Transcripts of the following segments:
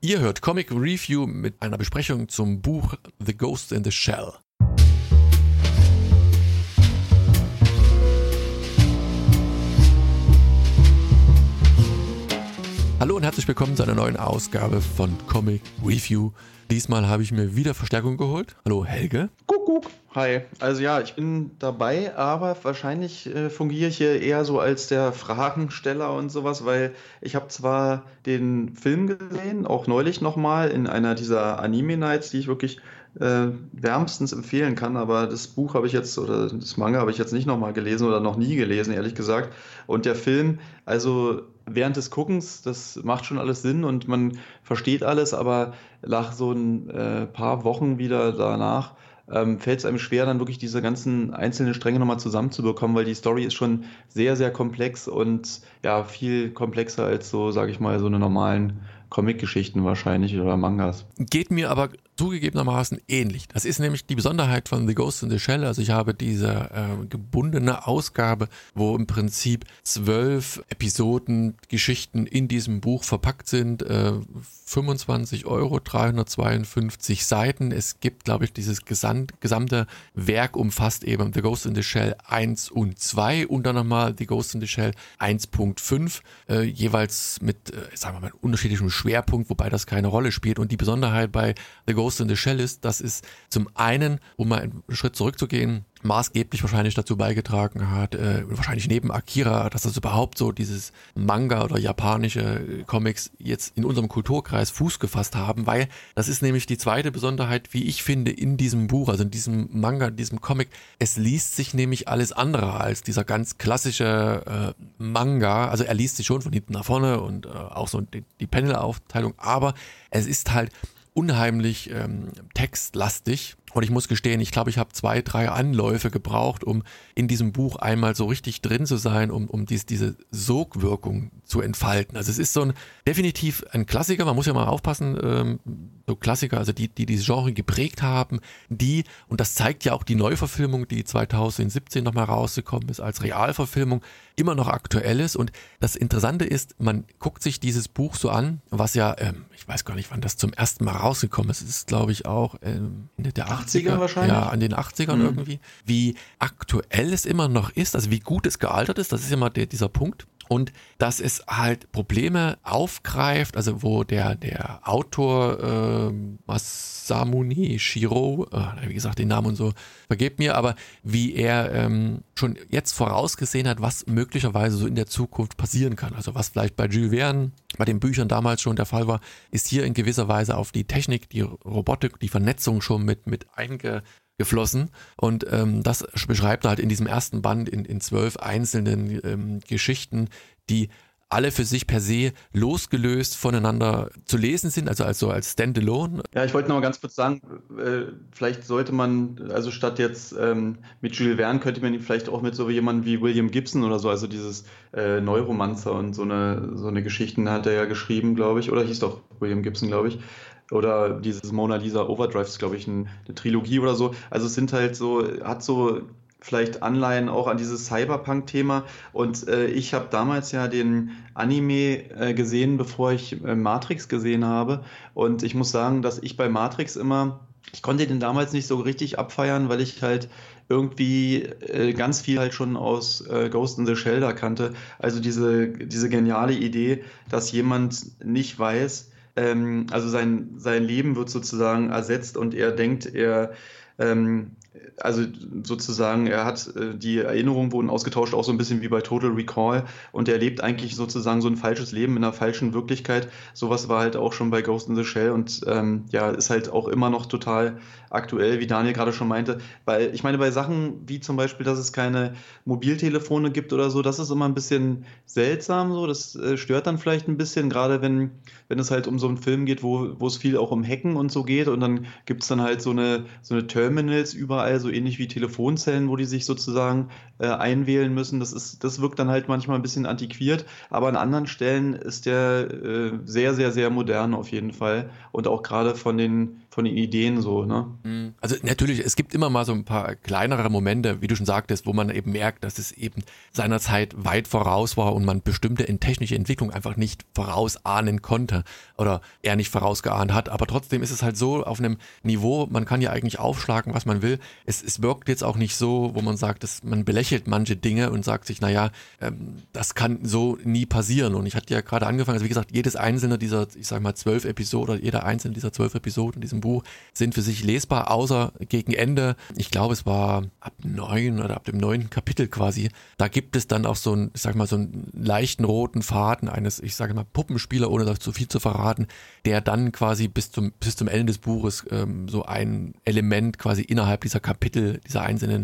Ihr hört Comic Review mit einer Besprechung zum Buch The Ghost in the Shell. Hallo und herzlich willkommen zu einer neuen Ausgabe von Comic Review. Diesmal habe ich mir wieder Verstärkung geholt. Hallo Helge. Kuckuck. Hi. Also ja, ich bin dabei, aber wahrscheinlich fungiere ich hier eher so als der Fragensteller und sowas, weil ich habe zwar den Film gesehen, auch neulich nochmal in einer dieser Anime-Nights, die ich wirklich wärmstens empfehlen kann, aber das Buch habe ich jetzt, oder das Manga habe ich jetzt nicht nochmal gelesen oder noch nie gelesen, ehrlich gesagt. Und der Film, also während des Guckens, das macht schon alles Sinn und man versteht alles, aber nach so ein paar Wochen wieder danach fällt es einem schwer, dann wirklich diese ganzen einzelnen Stränge nochmal zusammenzubekommen, weil die Story ist schon sehr, sehr komplex und ja, viel komplexer als so, sage ich mal, so eine normalen Comic-Geschichten wahrscheinlich oder Mangas. Geht mir aber zugegebenermaßen ähnlich. Das ist nämlich die Besonderheit von The Ghost in the Shell. Also ich habe diese gebundene Ausgabe, wo im Prinzip 12 Episoden, Geschichten in diesem Buch verpackt sind. 25 €, 352 Seiten. Es gibt, glaube ich, dieses gesamte Werk umfasst eben The Ghost in the Shell 1 und 2 und dann nochmal The Ghost in the Shell 1.5, jeweils mit, sagen wir mal, unterschiedlichem Schwerpunkt, wobei das keine Rolle spielt. Und die Besonderheit bei The Ghost in the Shell ist, dass es zum einen, um mal einen Schritt zurückzugehen, maßgeblich wahrscheinlich dazu beigetragen hat, wahrscheinlich neben Akira, dass das überhaupt so dieses Manga oder japanische Comics jetzt in unserem Kulturkreis Fuß gefasst haben, weil das ist nämlich die zweite Besonderheit, wie ich finde, in diesem Buch, also in diesem Manga, in diesem Comic. Es liest sich nämlich alles andere als dieser ganz klassische Manga, also er liest sich schon von hinten nach vorne und auch so die Panelaufteilung, aber es ist halt unheimlich textlastig. Und ich muss gestehen, ich glaube, ich habe 2, 3 Anläufe gebraucht, um in diesem Buch einmal so richtig drin zu sein, um diese Sogwirkung zu entfalten. Also es ist definitiv ein Klassiker, man muss ja mal aufpassen, so Klassiker, also die dieses Genre geprägt haben, und das zeigt ja auch die Neuverfilmung, die 2017 nochmal rausgekommen ist, als Realverfilmung, immer noch aktuell ist. Und das Interessante ist, man guckt sich dieses Buch so an, was ja, ich weiß gar nicht, wann das zum ersten Mal rausgekommen ist. Es ist, glaube ich, auch Ende der 80er wahrscheinlich? Ja, an den 80ern irgendwie. Wie aktuell es immer noch ist, also wie gut es gealtert ist, das ist immer dieser Punkt. Und dass es halt Probleme aufgreift, also wo der Autor Masamune Shirow, wie gesagt, den Namen und so, vergebt mir, aber wie er schon jetzt vorausgesehen hat, was möglicherweise so in der Zukunft passieren kann. Also was vielleicht bei Jules Verne, bei den Büchern damals schon der Fall war, ist hier in gewisser Weise auf die Technik, die Robotik, die Vernetzung schon mit eingeflossen. Und das beschreibt er halt in diesem ersten Band in 12 einzelnen Geschichten, die alle für sich per se losgelöst voneinander zu lesen sind, also als Standalone. Ja, ich wollte noch mal ganz kurz sagen, vielleicht sollte man, also statt jetzt mit Jules Verne, könnte man ihn vielleicht auch mit so jemandem wie William Gibson oder so, also dieses Neuromancer und so eine Geschichten hat er ja geschrieben, glaube ich, oder hieß doch William Gibson, glaube ich. Oder dieses Mona Lisa Overdrive ist, glaube ich, eine Trilogie oder so. Also es sind halt so, hat so vielleicht Anleihen auch an dieses Cyberpunk-Thema. Und ich habe damals ja den Anime gesehen, bevor ich Matrix gesehen habe. Und ich muss sagen, dass ich bei Matrix ich konnte den damals nicht so richtig abfeiern, weil ich halt irgendwie ganz viel halt schon aus Ghost in the Shell da kannte. Also diese geniale Idee, dass jemand nicht weiß, also sein Leben wird sozusagen ersetzt und er denkt, also sozusagen, er hat die Erinnerungen wurden ausgetauscht, auch so ein bisschen wie bei Total Recall, und er lebt eigentlich sozusagen so ein falsches Leben in einer falschen Wirklichkeit. Sowas war halt auch schon bei Ghost in the Shell und ja, ist halt auch immer noch total aktuell, wie Daniel gerade schon meinte, weil ich meine, bei Sachen wie zum Beispiel, dass es keine Mobiltelefone gibt oder so, das ist immer ein bisschen seltsam so, das stört dann vielleicht ein bisschen, gerade wenn es halt um so einen Film geht, wo es viel auch um Hacken und so geht, und dann gibt es dann halt so eine Terminals überall, so ähnlich wie Telefonzellen, wo die sich sozusagen einwählen müssen. Das wirkt dann halt manchmal ein bisschen antiquiert, aber an anderen Stellen ist der sehr, sehr, sehr modern auf jeden Fall und auch gerade von den Ideen so, ne? Also natürlich, es gibt immer mal so ein paar kleinere Momente, wie du schon sagtest, wo man eben merkt, dass es eben seinerzeit weit voraus war und man bestimmte technische Entwicklung einfach nicht vorausahnen konnte oder er nicht vorausgeahnt hat. Aber trotzdem ist es halt so auf einem Niveau, man kann ja eigentlich aufschlagen, was man will. Es wirkt jetzt auch nicht so, wo man sagt, man belächelt manche Dinge und sagt sich, naja, das kann so nie passieren. Und ich hatte ja gerade angefangen, also wie gesagt, jedes einzelne dieser, ich sag mal 12 Episoden oder jeder einzelne dieser 12 Episoden in diesem Buch sind für sich lesbar, außer gegen Ende, ich glaube es war ab dem 9. Kapitel quasi, da gibt es dann auch so einen, ich sag mal, so einen leichten roten Faden eines, ich sage mal, Puppenspieler, ohne da zu viel zu verraten, der dann quasi bis zum Ende des Buches so ein Element quasi innerhalb dieser Kapitel, dieser einzelnen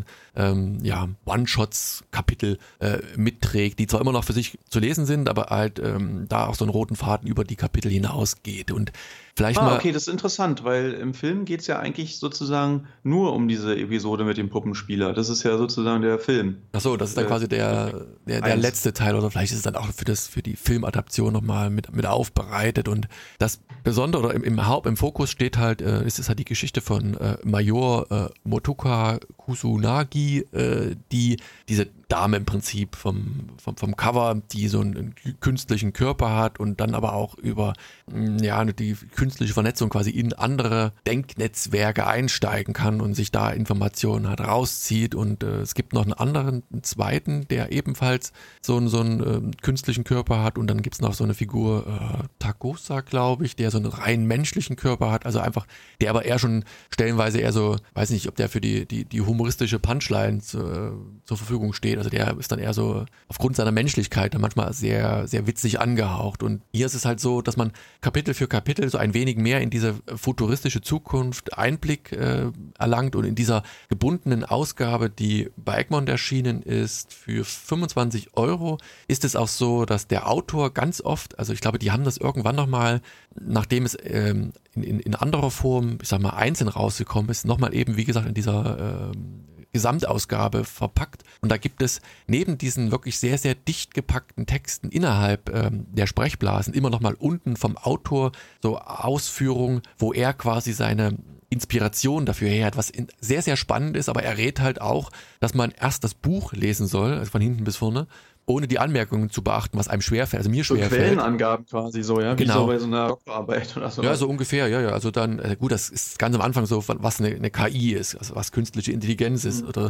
One-Shots-Kapitel mitträgt, die zwar immer noch für sich zu lesen sind, aber halt da auch so einen roten Faden über die Kapitel hinausgeht. Und vielleicht okay, das ist interessant, weil im Film geht es ja eigentlich sozusagen nur um diese Episode mit dem Puppenspieler. Das ist ja sozusagen der Film. Ach so, das ist dann quasi der letzte Teil, oder vielleicht ist es dann auch für die Filmadaption nochmal mit aufbereitet. Und das Besondere oder im Fokus steht halt, ist es halt die Geschichte von Major Motoka Kusunagi, die diese Dame im Prinzip vom Cover, die so einen künstlichen Körper hat und dann aber auch über die künstliche Vernetzung quasi in andere Denknetzwerke einsteigen kann und sich da Informationen halt rauszieht. Und es gibt noch einen zweiten, der ebenfalls so einen künstlichen Körper hat. Und dann gibt's noch so eine Figur, Takosa, glaube ich, der so einen rein menschlichen Körper hat. Also einfach, der aber eher schon stellenweise eher so, weiß nicht, ob der für die humoristische Punchline zur Verfügung steht. Also der ist dann eher so aufgrund seiner Menschlichkeit dann manchmal sehr, sehr witzig angehaucht. Und hier ist es halt so, dass man Kapitel für Kapitel so ein wenig mehr in diese futuristische Zukunft Einblick erlangt, und in dieser gebundenen Ausgabe, die bei Egmont erschienen ist, für 25 € ist es auch so, dass der Autor ganz oft, also ich glaube, die haben das irgendwann nochmal, nachdem es in anderer Form, ich sag mal, einzeln rausgekommen ist, nochmal eben, wie gesagt, in dieser Gesamtausgabe verpackt. Und da gibt es neben diesen wirklich sehr, sehr dicht gepackten Texten innerhalb der Sprechblasen immer nochmal unten vom Autor so Ausführungen, wo er quasi seine Inspiration dafür her hat, was sehr, sehr spannend ist, aber er rät halt auch, dass man erst das Buch lesen soll, also von hinten bis vorne, ohne die Anmerkungen zu beachten, was einem schwerfällt, also mir schwerfällt. Quellenangaben quasi so, ja, genau. Wie so bei so einer Doktorarbeit oder so. Ja, so ungefähr, ja. Also dann, gut, das ist ganz am Anfang so, was eine KI ist, also was künstliche Intelligenz ist oder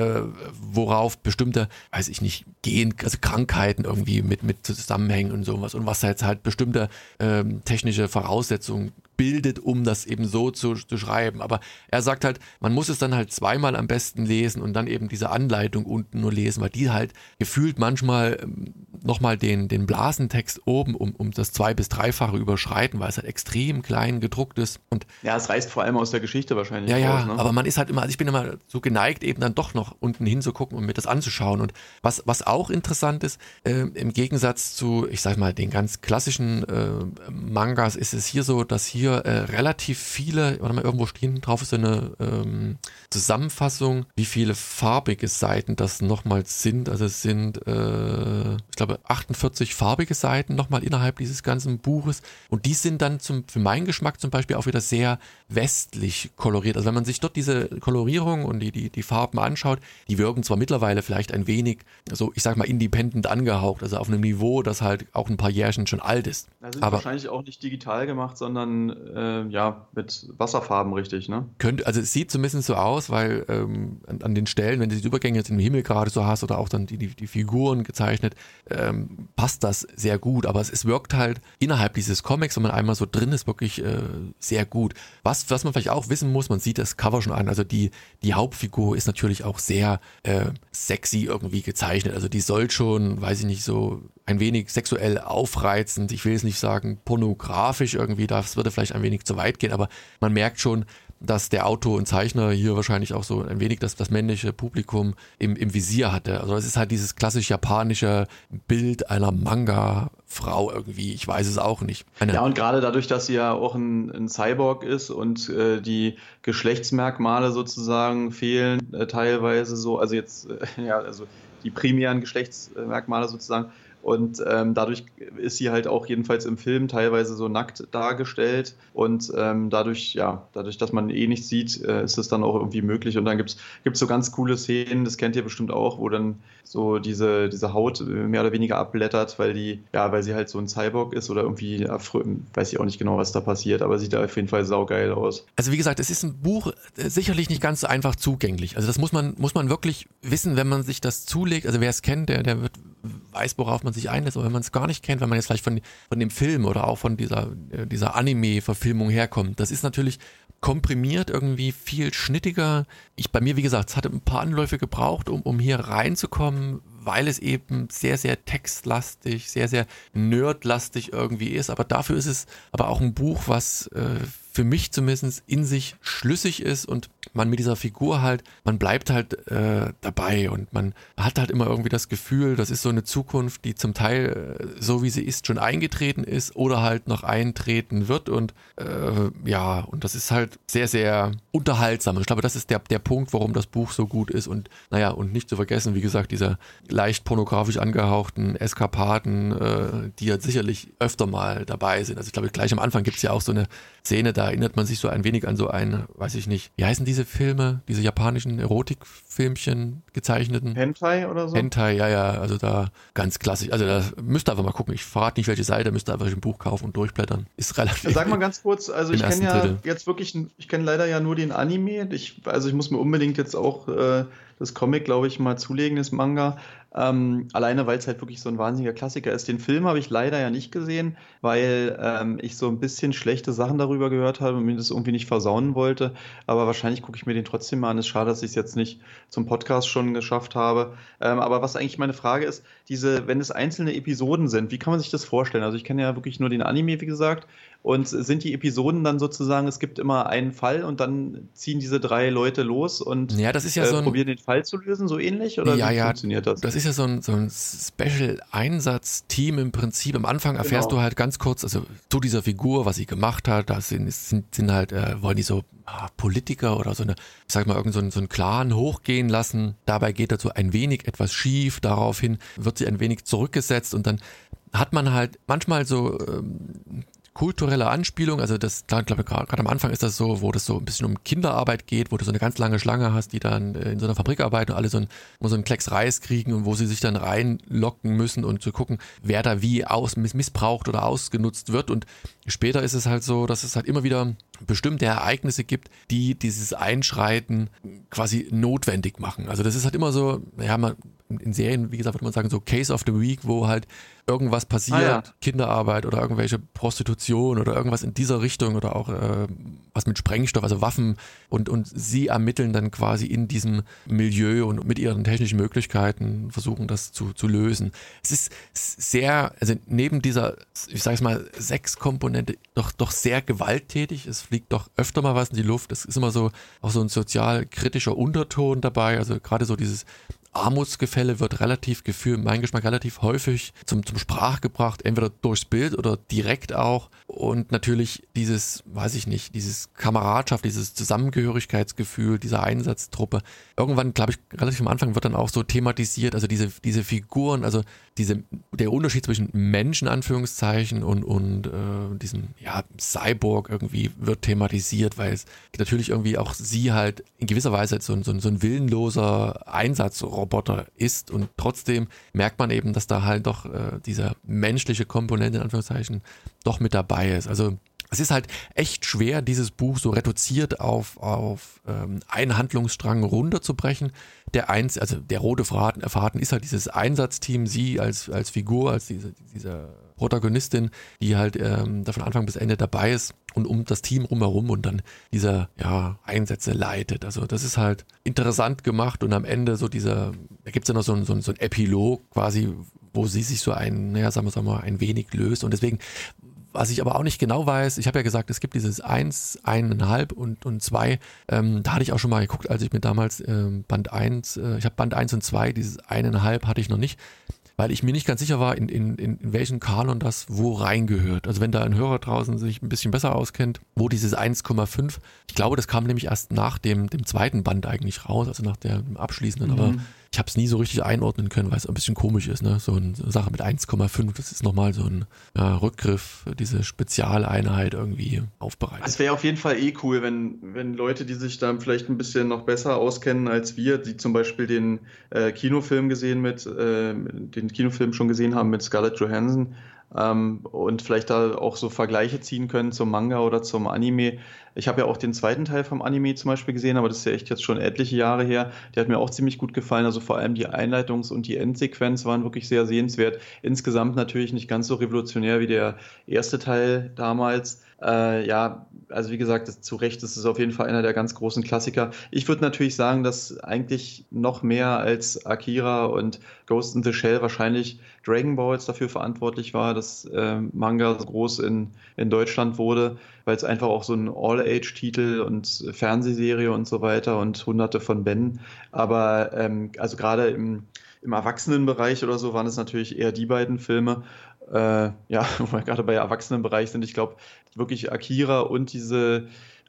worauf bestimmte, weiß ich nicht, also Krankheiten irgendwie mit zusammenhängen und sowas und was jetzt halt bestimmte technische Voraussetzungen bildet, um das eben so zu schreiben. Aber er sagt halt, man muss es dann halt zweimal am besten lesen und dann eben diese Anleitung unten nur lesen, weil die halt gefühlt manchmal nochmal den Blasentext oben um das 2- bis 3-fache überschreiten, weil es halt extrem klein gedruckt ist. Und ja, es reißt vor allem aus der Geschichte wahrscheinlich raus, ne? Aber man ist halt immer, also ich bin immer so geneigt, eben dann doch noch unten hinzugucken und mir das anzuschauen. Und was auch interessant ist, im Gegensatz zu, ich sag mal, den ganz klassischen Mangas, ist es hier so, dass hier relativ viele, warte mal, irgendwo stehen drauf ist so eine Zusammenfassung, wie viele farbige Seiten das nochmal sind. Also es sind, ich glaube, 48 farbige Seiten nochmal innerhalb dieses ganzen Buches. Und die sind dann für meinen Geschmack zum Beispiel auch wieder sehr westlich koloriert. Also wenn man sich dort diese Kolorierung und die Farben anschaut, die wirken zwar mittlerweile vielleicht ein wenig so, ich sag mal, independent angehaucht, also auf einem Niveau, das halt auch ein paar Jährchen schon alt ist. Da sind wahrscheinlich auch nicht digital gemacht, sondern mit Wasserfarben, richtig, ne? Also es sieht zumindest so aus, weil an den Stellen, wenn du die Übergänge jetzt im Himmel gerade so hast oder auch dann die Figuren gezeichnet, passt das sehr gut. Aber es wirkt halt innerhalb dieses Comics, wenn man einmal so drin ist, wirklich sehr gut. Was man vielleicht auch wissen muss, man sieht das Cover schon an, also die Hauptfigur ist natürlich auch sehr sexy irgendwie gezeichnet. Also die soll schon, weiß ich nicht, so ein wenig sexuell aufreizend, ich will jetzt nicht sagen pornografisch irgendwie, das würde vielleicht ein wenig zu weit gehen, aber man merkt schon, dass der Autor und Zeichner hier wahrscheinlich auch so ein wenig das männliche Publikum im Visier hatte. Also es ist halt dieses klassisch japanische Bild einer Manga-Frau irgendwie, ich weiß es auch nicht. Ja, und gerade dadurch, dass sie ja auch ein Cyborg ist und die Geschlechtsmerkmale sozusagen fehlen teilweise so, also jetzt, also die primären Geschlechtsmerkmale sozusagen. Und dadurch ist sie halt auch jedenfalls im Film teilweise so nackt dargestellt. Und dadurch, dass man nichts sieht, ist es dann auch irgendwie möglich. Und dann gibt's so ganz coole Szenen, das kennt ihr bestimmt auch, wo dann so diese Haut mehr oder weniger abblättert, weil sie halt so ein Cyborg ist oder irgendwie, weiß ich auch nicht genau, was da passiert, aber sieht da auf jeden Fall saugeil aus. Also wie gesagt, es ist ein Buch sicherlich nicht ganz so einfach zugänglich. Also das muss man wirklich wissen, wenn man sich das zulegt. Also wer es kennt, der weiß, worauf man sich einlässt, aber wenn man es gar nicht kennt, wenn man jetzt vielleicht von dem Film oder auch von dieser Anime-Verfilmung herkommt, das ist natürlich komprimiert, irgendwie viel schnittiger. Bei mir, wie gesagt, es hatte ein paar Anläufe gebraucht, um hier reinzukommen, weil es eben sehr, sehr textlastig, sehr, sehr nerdlastig irgendwie ist. Aber dafür ist es aber auch ein Buch, was für mich zumindest in sich schlüssig ist und man mit dieser Figur halt, man bleibt halt dabei und man hat halt immer irgendwie das Gefühl, das ist so eine Zukunft, die zum Teil so wie sie ist schon eingetreten ist oder halt noch eintreten wird und und das ist halt sehr, sehr unterhaltsam. Und ich glaube, das ist der Punkt, warum das Buch so gut ist und und nicht zu vergessen, wie gesagt, dieser leicht pornografisch angehauchten Eskapaden, die ja sicherlich öfter mal dabei sind. Also ich glaube, gleich am Anfang gibt es ja auch so eine Szene, da erinnert man sich so ein wenig an so ein, weiß ich nicht, wie heißen diese Filme, diese japanischen Erotikfilmchen gezeichneten? Hentai oder so? Hentai, ja, also da ganz klassisch. Also da müsst ihr einfach mal gucken. Ich verrate nicht, welche Seite, müsst ihr einfach ein Buch kaufen und durchblättern. Ist relativ. Sag mal ganz kurz, also ich kenne ja jetzt wirklich, ich kenne leider ja nur den Anime. Ich muss mir unbedingt jetzt auch das Comic, glaube ich, mal zulegen, das Manga. Alleine, weil es halt wirklich so ein wahnsinniger Klassiker ist. Den Film habe ich leider ja nicht gesehen, weil ich so ein bisschen schlechte Sachen darüber gehört habe und mir das irgendwie nicht versaunen wollte. Aber wahrscheinlich gucke ich mir den trotzdem mal an. Es ist schade, dass ich es jetzt nicht zum Podcast schon geschafft habe. Aber was eigentlich meine Frage ist, wenn es einzelne Episoden sind, wie kann man sich das vorstellen? Also ich kenne ja wirklich nur den Anime, wie gesagt. Und sind die Episoden dann sozusagen, es gibt immer einen Fall und dann ziehen diese 3 Leute los und das ist ja probieren den Fall zu lösen, so ähnlich? Oder wie funktioniert das? Das ist ja so ein Special-Einsatz-Team im Prinzip. Am Anfang erfährst du halt ganz kurz, also zu dieser Figur, was sie gemacht hat, da sind halt, wollen die so Politiker oder so eine, ich sag mal, irgend so einen Clan hochgehen lassen. Dabei geht dazu ein wenig etwas schief, daraufhin wird sie ein wenig zurückgesetzt und dann hat man halt manchmal so kulturelle Anspielung, also das, klar, glaube ich, gerade am Anfang ist das so, wo das so ein bisschen um Kinderarbeit geht, wo du so eine ganz lange Schlange hast, die dann in so einer Fabrik arbeiten und alle so einen Klecks Reis kriegen und wo sie sich dann reinlocken müssen und zu gucken, wer da wie missbraucht oder ausgenutzt wird und später ist es halt so, dass es halt immer wieder bestimmte Ereignisse gibt, die dieses Einschreiten quasi notwendig machen. Also das ist halt immer so, in Serien, wie gesagt, würde man sagen, so Case of the Week, wo halt irgendwas passiert, Kinderarbeit oder irgendwelche Prostitution oder irgendwas in dieser Richtung oder auch was mit Sprengstoff, also Waffen und sie ermitteln dann quasi in diesem Milieu und mit ihren technischen Möglichkeiten versuchen das zu lösen. Es ist sehr, also neben dieser, ich sage es mal, Sexkomponente doch sehr gewalttätig, es fliegt doch öfter mal was in die Luft, es ist immer so, auch so ein sozial-kritischer Unterton dabei, also gerade so dieses Armutsgefälle wird mein Geschmack relativ häufig zum Sprach gebracht, entweder durchs Bild oder direkt auch. Und natürlich dieses Kameradschaft, dieses Zusammengehörigkeitsgefühl dieser Einsatztruppe. Irgendwann, glaube ich, relativ am Anfang wird dann auch so thematisiert, also diese Figuren, also der Unterschied zwischen Menschen, Anführungszeichen, und diesem Cyborg irgendwie wird thematisiert, weil es natürlich irgendwie auch sie halt in gewisser Weise so ein willenloser Einsatzroboter ist und trotzdem merkt man eben, dass da halt doch diese menschliche Komponente, in Anführungszeichen, doch mit dabei ist. Also es ist halt echt schwer, dieses Buch so reduziert auf einen Handlungsstrang runterzubrechen. Der rote Faden ist halt dieses Einsatzteam, sie als Figur, als diese Protagonistin, die halt da von Anfang bis Ende dabei ist und um das Team rumherum und dann diese Einsätze leitet. Also das ist halt interessant gemacht und am Ende da gibt es ja noch so ein Epilog quasi, wo sie sich so sagen wir mal, ein wenig löst und deswegen Was ich aber auch nicht genau weiß, ich habe ja gesagt, es gibt dieses 1, 1,5 und 2. Da hatte ich auch schon mal geguckt, als ich mir damals Band 1, ich habe Band 1 und 2, dieses 1,5 hatte ich noch nicht, weil ich mir nicht ganz sicher war, in welchen Kanon das wo reingehört. Also wenn da ein Hörer draußen sich ein bisschen besser auskennt, wo dieses 1,5, ich glaube, das kam nämlich erst nach dem zweiten Band eigentlich raus, also nach dem abschließenden, aber ich habe es nie so richtig einordnen können, weil es ein bisschen komisch ist, ne? So eine Sache mit 1,5, das ist nochmal so ein Rückgriff, diese Spezialeinheit irgendwie aufbereitet. Es wäre auf jeden Fall cool, wenn Leute, die sich dann vielleicht ein bisschen noch besser auskennen als wir, die zum Beispiel den Kinofilm schon gesehen haben mit Scarlett Johansson, und vielleicht da auch so Vergleiche ziehen können zum Manga oder zum Anime. Ich habe ja auch den zweiten Teil vom Anime zum Beispiel gesehen, aber das ist ja echt jetzt schon etliche Jahre her. Der hat mir auch ziemlich gut gefallen. Also vor allem die Einleitungs- und die Endsequenz waren wirklich sehr sehenswert. Insgesamt natürlich nicht ganz so revolutionär wie der erste Teil damals. Ja, also wie gesagt, zu Recht, das ist auf jeden Fall einer der ganz großen Klassiker. Ich würde natürlich sagen, dass eigentlich noch mehr als Akira und Ghost in the Shell wahrscheinlich Dragon Ball jetzt dafür verantwortlich war, dass Manga so groß in Deutschland wurde, weil es einfach auch so ein All-Age-Titel und Fernsehserie und so weiter und hunderte von Bänden. Aber also gerade im Erwachsenenbereich oder so waren es natürlich eher die beiden Filme. Ja, wo wir gerade bei Erwachsenenbereich sind, ich glaube wirklich Akira und diese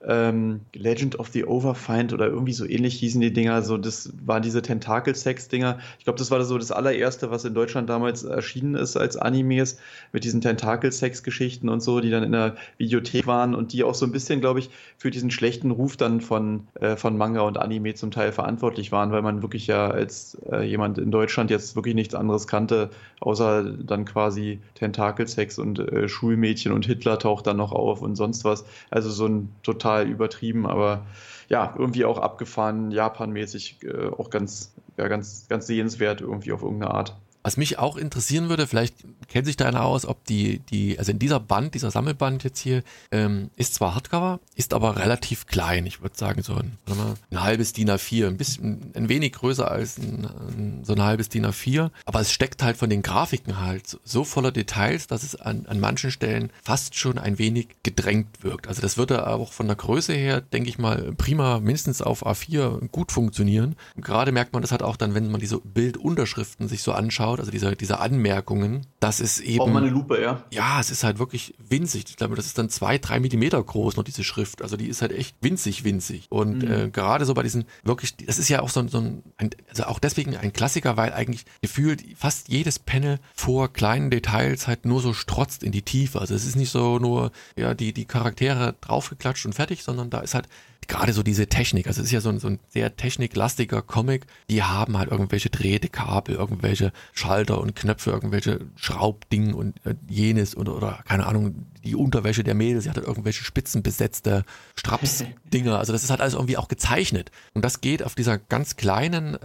Legend of the Overfind oder irgendwie so ähnlich hießen die Dinger, so das waren diese Tentakel-Sex-Dinger. Ich glaube, das war so das allererste, was in Deutschland damals erschienen ist als Animes, mit diesen Tentakel-Sex-Geschichten und so, die dann in der Videothek waren und die auch so ein bisschen, glaube ich, für diesen schlechten Ruf dann von Manga und Anime zum Teil verantwortlich waren, weil man wirklich ja als jemand in Deutschland jetzt wirklich nichts anderes kannte, außer dann quasi Tentakel-Sex und Schulmädchen und Hitler taucht dann noch auf und sonst was. Also so ein total übertrieben, aber ja, irgendwie auch abgefahren, Japan-mäßig, auch ganz sehenswert irgendwie auf irgendeine Art. Was mich auch interessieren würde, vielleicht kennt sich da einer aus, ob also in dieser Sammelband jetzt hier, ist zwar Hardcover, ist aber relativ klein. Ich würde sagen so ein halbes DIN A4, ein wenig größer als so ein halbes DIN A4. Aber es steckt halt von den Grafiken halt so voller Details, dass es an manchen Stellen fast schon ein wenig gedrängt wirkt. Also das würde auch von der Größe her, denke ich mal, prima mindestens auf A4 gut funktionieren. Gerade merkt man das halt auch dann, wenn man diese Bildunterschriften sich so anschaut, also diese Anmerkungen, das ist eben... Auch mal eine Lupe, ja. Ja, es ist halt wirklich winzig. Ich glaube, das ist dann 2-3 Millimeter groß noch, diese Schrift. Also die ist halt echt winzig. Und gerade so bei diesen wirklich, das ist ja auch also auch deswegen ein Klassiker, weil eigentlich gefühlt fast jedes Panel vor kleinen Details halt nur so strotzt in die Tiefe. Also es ist nicht so nur die Charaktere draufgeklatscht und fertig, sondern da ist halt gerade so diese Technik, also es ist ja so ein sehr techniklastiger Comic, die haben halt irgendwelche Drehtekabel, irgendwelche Schalter und Knöpfe, irgendwelche Schraubdingen und jenes oder keine Ahnung, die Unterwäsche der Mädels, sie hat halt irgendwelche spitzenbesetzte Straps-Dinger, also das ist halt alles irgendwie auch gezeichnet und das geht auf dieser ganz kleinen,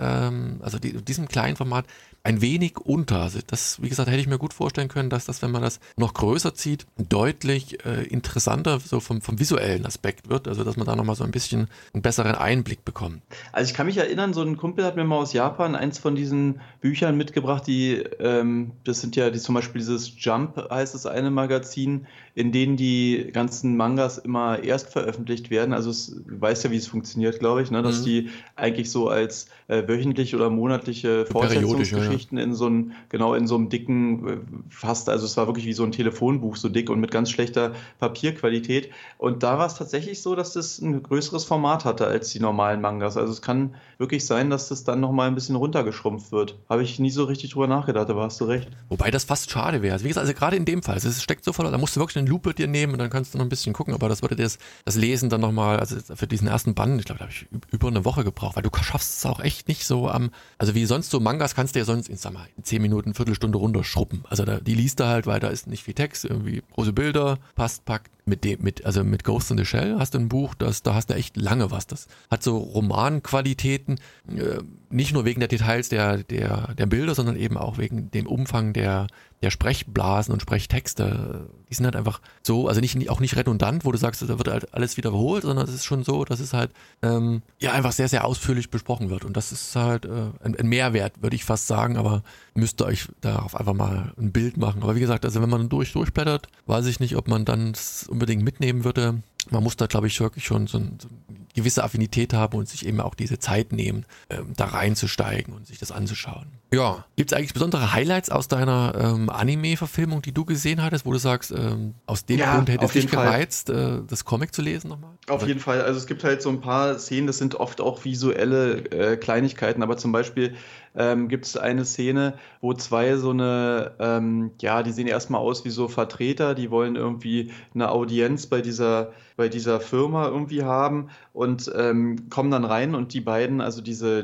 diesem kleinen Format ein wenig unter. Also das, wie gesagt, hätte ich mir gut vorstellen können, dass das, wenn man das noch größer zieht, deutlich interessanter so vom visuellen Aspekt wird. Also dass man da nochmal so ein bisschen einen besseren Einblick bekommt. Also ich kann mich erinnern, so ein Kumpel hat mir mal aus Japan eins von diesen Büchern mitgebracht, das sind ja zum Beispiel dieses Jump, heißt das eine Magazin, in denen die ganzen Mangas immer erst veröffentlicht werden. Also du weißt ja, wie es funktioniert, glaube ich, ne? Dass die eigentlich so als wöchentliche oder monatliche Fortsetzungsgeschichten in so einem dicken, fast, also es war wirklich wie so ein Telefonbuch, so dick und mit ganz schlechter Papierqualität. Und da war es tatsächlich so, dass das ein größeres Format hatte als die normalen Mangas. Also es kann wirklich sein, dass das dann nochmal ein bisschen runtergeschrumpft wird. Habe ich nie so richtig drüber nachgedacht, aber hast du recht. Wobei das fast schade wäre. Also wie gesagt, also gerade in dem Fall, es steckt so voll, da musst du wirklich eine Lupe dir nehmen und dann kannst du noch ein bisschen gucken, aber das würde das Lesen dann nochmal, also für diesen ersten Band, ich glaube, da habe ich über eine Woche gebraucht, weil du schaffst es auch echt nicht so also wie sonst so Mangas kannst du ja sonst in 10 Minuten, Viertelstunde runterschruppen. Also die liest du halt, weil da ist nicht viel Text, irgendwie große Bilder, passt, packt, mit Ghost in the Shell hast du ein Buch, da hast du echt lange was. Das hat so Romanqualitäten, nicht nur wegen der Details der Bilder, sondern eben auch wegen dem Umfang der Sprechblasen und Sprechtexte. Die sind halt einfach so, also auch nicht redundant, wo du sagst, da wird halt alles wiederholt, sondern es ist schon so, dass es halt einfach sehr, sehr ausführlich besprochen wird. Und das ist halt ein Mehrwert, würde ich fast sagen, aber müsst ihr euch darauf einfach mal ein Bild machen. Aber wie gesagt, also wenn man durchblättert, weiß ich nicht, ob man dann es unbedingt mitnehmen würde. Man muss da, glaube ich, wirklich schon so eine gewisse Affinität haben und sich eben auch diese Zeit nehmen, da reinzusteigen und sich das anzuschauen. Ja. Gibt es eigentlich besondere Highlights aus deiner Anime-Verfilmung, die du gesehen hattest, wo du sagst, aus dem Grund hätte es dich gereizt, das Comic zu lesen nochmal? Auf jeden Fall. Also es gibt halt so ein paar Szenen, das sind oft auch visuelle Kleinigkeiten, aber zum Beispiel gibt es eine Szene, wo zwei so eine, die sehen erstmal aus wie so Vertreter, die wollen irgendwie eine Audienz bei dieser Firma irgendwie haben und kommen dann rein und die beiden, also dieser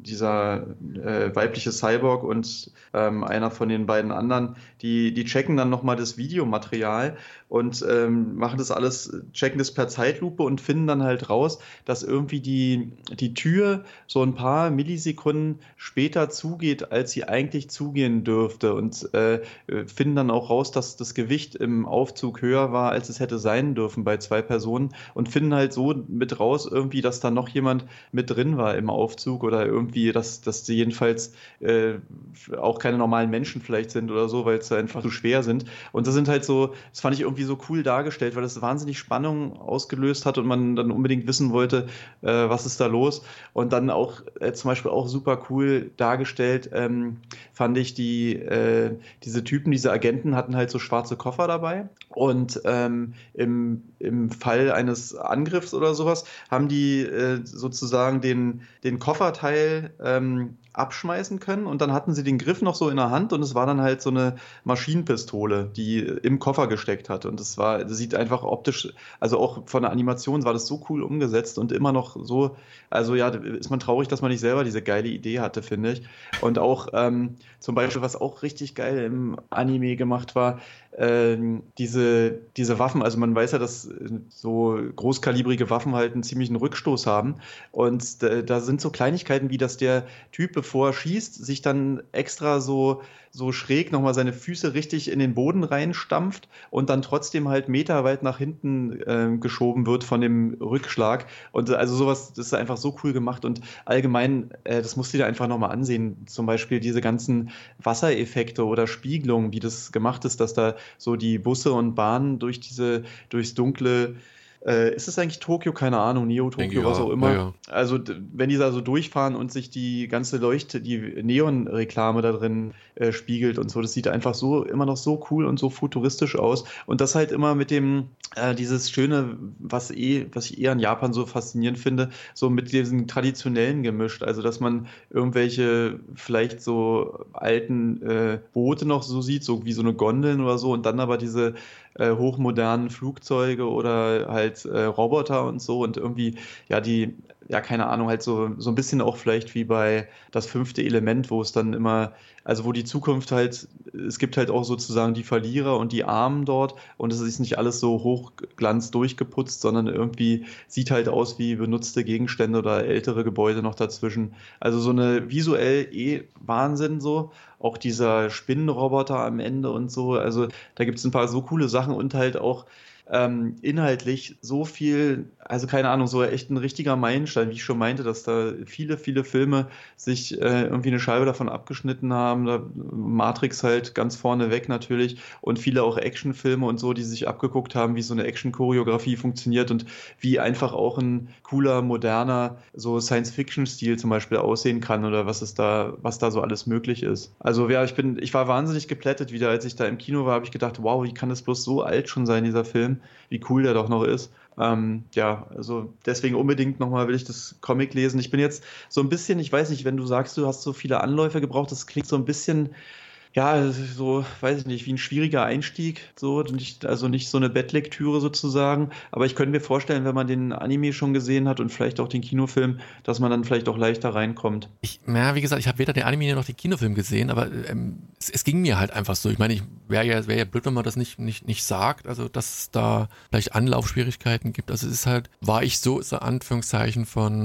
weibliche Cyborg und einer von den beiden anderen, die checken dann nochmal das Videomaterial und machen das alles, checken das per Zeitlupe und finden dann halt raus, dass irgendwie die Tür so ein paar Millisekunden später zugeht, als sie eigentlich zugehen dürfte und finden dann auch raus, dass das Gewicht im Aufzug höher war, als es hätte sein dürfen bei zwei Personen und finden halt so mit raus irgendwie, dass da noch jemand mit drin war im Aufzug oder irgendwie, dass sie jedenfalls auch keine normalen Menschen vielleicht sind oder so, weil sie einfach zu schwer sind. Und das sind halt so, das fand ich irgendwie so cool dargestellt, weil das wahnsinnig Spannung ausgelöst hat und man dann unbedingt wissen wollte, was ist da los. Und dann auch zum Beispiel auch super cool dargestellt, fand ich diese Typen, diese Agenten hatten halt so schwarze Koffer dabei und im Fall eines Angriffs oder sowas haben die sozusagen den Kofferteil abschmeißen können und dann hatten sie den Griff noch so in der Hand und es war dann halt so eine Maschinenpistole, die im Koffer gesteckt hat und das sieht einfach optisch, also auch von der Animation war das so cool umgesetzt und immer noch so, also ja, ist man traurig, dass man nicht selber diese geile Idee hatte, finde ich. Und auch zum Beispiel, was auch richtig geil im Anime gemacht war, diese Waffen, also man weiß ja, dass so großkalibrige Waffen halt einen ziemlichen Rückstoß haben und da sind so Kleinigkeiten wie, dass der Typ, bevor er schießt, sich dann extra so schräg nochmal seine Füße richtig in den Boden reinstampft und dann trotzdem halt meterweit nach hinten geschoben wird von dem Rückschlag. Und also sowas, das ist einfach so cool gemacht und allgemein, das musst du dir einfach nochmal ansehen. Zum Beispiel diese ganzen Wassereffekte oder Spiegelungen, wie das gemacht ist, dass da so die Busse und Bahnen durchs dunkle ist es eigentlich Tokio? Keine Ahnung, Neo-Tokio, was auch immer. Ja. Also wenn die da so durchfahren und sich die ganze die Neon-Reklame da drin spiegelt und so, das sieht einfach so immer noch so cool und so futuristisch aus. Und das halt immer mit dem, dieses Schöne, was ich eher in Japan so faszinierend finde, so mit diesen traditionellen gemischt. Also dass man irgendwelche vielleicht so alten Boote noch so sieht, so wie so eine Gondeln oder so und dann aber diese hochmodernen Flugzeuge oder halt Roboter und so und irgendwie, keine Ahnung, halt so ein bisschen auch vielleicht wie bei das fünfte Element, wo es dann immer, also wo die Zukunft halt, es gibt halt auch sozusagen die Verlierer und die Armen dort und es ist nicht alles so hochglanz durchgeputzt, sondern irgendwie sieht halt aus wie benutzte Gegenstände oder ältere Gebäude noch dazwischen. Also so eine visuell Wahnsinn so. Auch dieser Spinnenroboter am Ende und so. Also da gibt es ein paar so coole Sachen und halt auch inhaltlich so viel, also keine Ahnung, so echt ein richtiger Meilenstein, wie ich schon meinte, dass da viele, viele Filme sich irgendwie eine Scheibe davon abgeschnitten haben. Da Matrix halt ganz vorne weg natürlich und viele auch Actionfilme und so, die sich abgeguckt haben, wie so eine Action-Choreografie funktioniert und wie einfach auch ein cooler, moderner, so Science-Fiction-Stil zum Beispiel aussehen kann oder was da so alles möglich ist. Also ja, ich war wahnsinnig geplättet wieder, als ich da im Kino war, habe ich gedacht, wow, wie kann das bloß so alt schon sein, dieser Film? Wie cool der doch noch ist. Also deswegen unbedingt nochmal will ich das Comic lesen. Ich bin jetzt so ein bisschen, ich weiß nicht, wenn du sagst, du hast so viele Anläufe gebraucht, das klingt so ein bisschen Ja, das ist so, weiß ich nicht, wie ein schwieriger Einstieg, so, also nicht so eine Bettlektüre sozusagen, aber ich könnte mir vorstellen, wenn man den Anime schon gesehen hat und vielleicht auch den Kinofilm, dass man dann vielleicht auch leichter reinkommt. Wie gesagt, ich habe weder den Anime noch den Kinofilm gesehen, aber es ging mir halt einfach so. Ich meine, ich wär ja blöd, wenn man das nicht sagt, also dass es da vielleicht Anlaufschwierigkeiten gibt. Also es ist halt, war ich so Anführungszeichen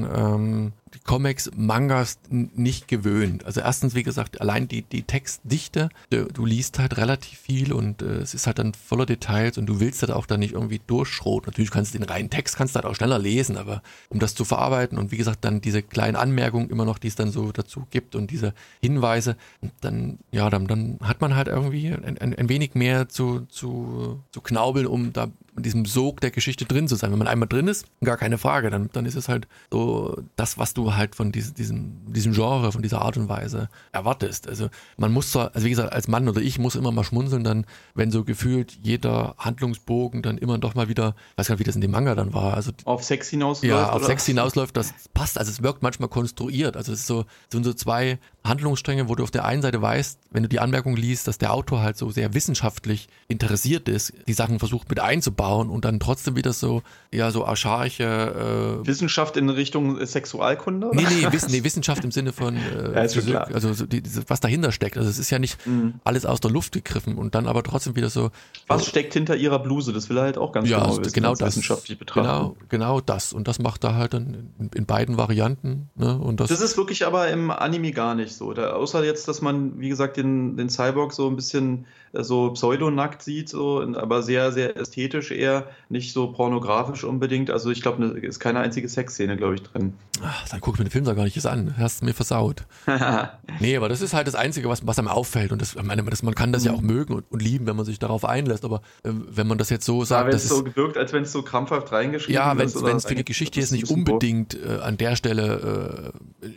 von die Comics, Mangas nicht gewöhnt. Also erstens, wie gesagt, allein die Textdichte, du liest halt relativ viel und es ist halt dann voller Details und du willst halt auch dann nicht irgendwie durchschroten. Natürlich kannst du den reinen Text kannst du halt auch schneller lesen, aber um das zu verarbeiten und wie gesagt dann diese kleinen Anmerkungen immer noch, die es dann so dazu gibt und diese Hinweise, dann hat man halt irgendwie ein wenig mehr zu knaubeln, um da in diesem Sog der Geschichte drin zu sein. Wenn man einmal drin ist, gar keine Frage, dann ist es halt so das, was du halt von diesem Genre, von dieser Art und Weise erwartest. Also man muss zwar, also wie gesagt, als Mann oder ich muss immer mal schmunzeln, dann, wenn so gefühlt jeder Handlungsbogen dann immer doch mal wieder, ich weiß gar nicht, wie das in dem Manga dann war. Also auf Sex hinausläuft? Ja, auf Sex hinausläuft, das passt. Also es wirkt manchmal konstruiert. Also es ist so, sind so zwei Handlungsstränge, wo du auf der einen Seite weißt, wenn du die Anmerkung liest, dass der Autor halt so sehr wissenschaftlich interessiert ist, die Sachen versucht mit einzubauen und dann trotzdem wieder so, ja, so archaische Wissenschaft in Richtung Sexualkunde? Nee, Wissenschaft im Sinne von Physik, also so was dahinter steckt. Also es ist ja nicht alles aus der Luft gegriffen und dann aber trotzdem wieder so. Was steckt hinter ihrer Bluse? Das will er halt auch ganz genau wissen, genau das, wissenschaftlich betrachten. Genau das. Und das macht er halt dann in beiden Varianten. Ne? Und das ist wirklich aber im Anime gar nicht so. Außer jetzt, dass man, wie gesagt, den Cyborg so ein bisschen so pseudonackt sieht, so, aber sehr, sehr ästhetisch eher, nicht so pornografisch unbedingt. Also ich glaube, ist keine einzige Sexszene, glaube ich, drin. Ach, dann guck ich mir den Film da gar nicht an. Hast du mir versaut. Nee, aber das ist halt das Einzige, was einem auffällt. Und das, ich meine, man kann das ja auch mögen und lieben, wenn man sich darauf einlässt. Aber wenn man das jetzt so sagt, wenn es so wirkt, als wenn es so krampfhaft reingeschrieben ist. Ja, wenn es für die Geschichte jetzt nicht unbedingt an der Stelle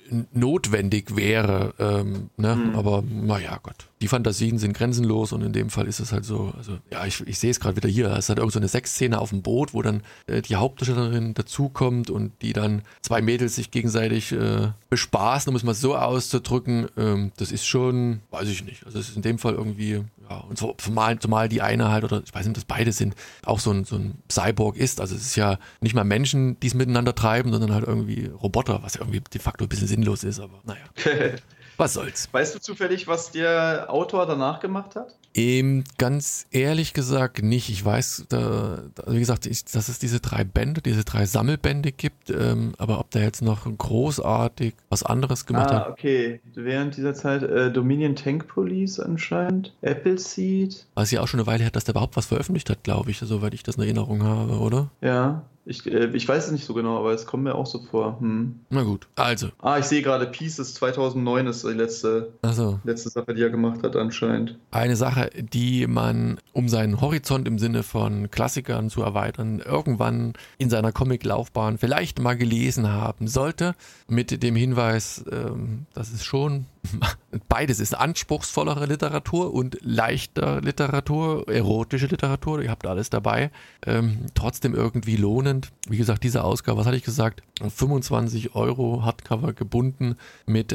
notwendig wäre. Aber naja, Gott. Die Fantasien sind grenzenlos und in dem Fall ist es halt so, also ja, ich sehe es gerade wieder hier, es ist halt irgend so eine Sexszene auf dem Boot, wo dann die Hauptdarstellerin dazukommt und die dann zwei Mädels sich gegenseitig bespaßen, um es mal so auszudrücken. Das ist schon, weiß ich nicht, also es ist in dem Fall irgendwie, ja, und zumal die eine halt, oder ich weiß nicht, ob das beide sind, auch so ein Cyborg ist, also es ist ja nicht mal Menschen, die es miteinander treiben, sondern halt irgendwie Roboter, was ja irgendwie de facto ein bisschen sinnlos ist, aber naja. Was soll's. Weißt du zufällig, was der Autor danach gemacht hat? Ganz ehrlich gesagt nicht. Ich weiß, wie gesagt, dass es diese 3 Bände, diese 3 Sammelbände gibt, aber ob der jetzt noch großartig was anderes gemacht hat. Okay. Während dieser Zeit Dominion Tank Police anscheinend, Appleseed. Was ja auch schon eine Weile her, dass der überhaupt was veröffentlicht hat, glaube ich, soweit ich das in Erinnerung habe, oder? Ja. Ich weiß es nicht so genau, aber es kommt mir auch so vor. Na gut, also. Ich sehe gerade, Pieces 2009 ist die letzte Sache, die er gemacht hat anscheinend. Eine Sache, die man, um seinen Horizont im Sinne von Klassikern zu erweitern, irgendwann in seiner Comiclaufbahn vielleicht mal gelesen haben sollte, mit dem Hinweis, dass es schon beides ist anspruchsvollere Literatur und leichter Literatur, erotische Literatur, ihr habt alles dabei, trotzdem irgendwie lohnend. Wie gesagt, diese Ausgabe, was hatte ich gesagt? 25 € Hardcover gebunden mit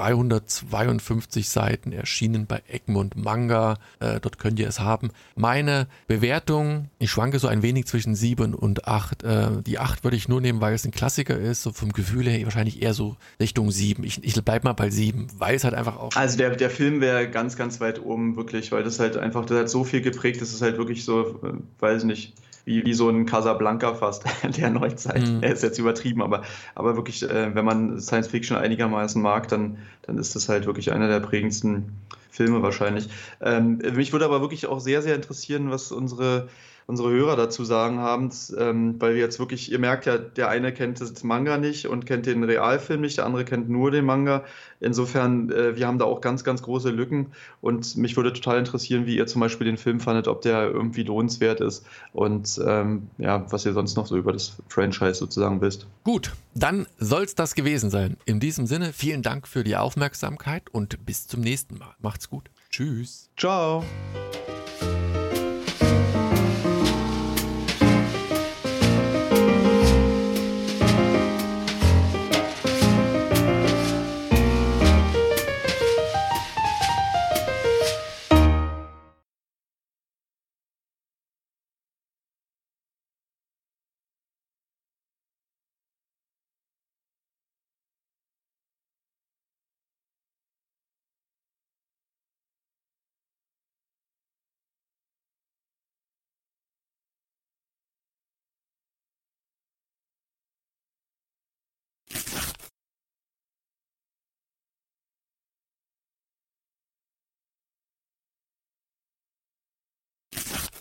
352 Seiten, erschienen bei Egmont Manga. Dort könnt ihr es haben. Meine Bewertung, ich schwanke so ein wenig zwischen 7 und 8. Die 8 würde ich nur nehmen, weil es ein Klassiker ist. So vom Gefühl her wahrscheinlich eher so Richtung 7. Ich bleib mal bei 7, weil es halt einfach auch... Also der Film wäre ganz, ganz weit oben, wirklich, weil das halt einfach, das hat so viel geprägt, das ist halt wirklich so, weiß nicht, wie so ein Casablanca fast der Neuzeit. Er ist jetzt übertrieben, aber wirklich, wenn man Science Fiction einigermaßen mag, dann ist das halt wirklich einer der prägendsten Filme wahrscheinlich. Mich würde aber wirklich auch sehr, sehr interessieren, was unsere Hörer dazu sagen haben, weil wir jetzt wirklich, ihr merkt ja, der eine kennt das Manga nicht und kennt den Realfilm nicht, der andere kennt nur den Manga. Insofern, wir haben da auch ganz, ganz große Lücken und mich würde total interessieren, wie ihr zum Beispiel den Film fandet, ob der irgendwie lohnenswert ist und was ihr sonst noch so über das Franchise sozusagen wisst. Gut, dann soll's das gewesen sein. In diesem Sinne, vielen Dank für die Aufmerksamkeit und bis zum nächsten Mal. Macht's gut. Tschüss. Ciao.